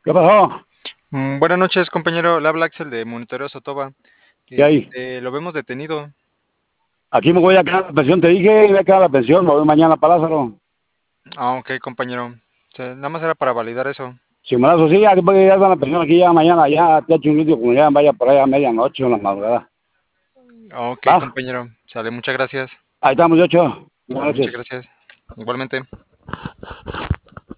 ¿Qué pasó? Buenas noches, compañero. Le habla Axel de Monitoreo Sotoba. ¿Qué hay? Lo vemos detenido. Aquí me voy a quedar la pensión. Te dije, voy a quedar la pensión. Me voy mañana para Lázaro. Ok, compañero. Nada más era para validar eso. Simonazo, sí, aquí voy a dar la pensión aquí ya mañana. Ya te he hecho un litio como ya vaya por allá a medianoche o en la madrugada. Ok, ¿Va? compañero. Sale, muchas gracias. Ahí estamos, de hecho. Buenas Muchas noches. gracias. Igualmente.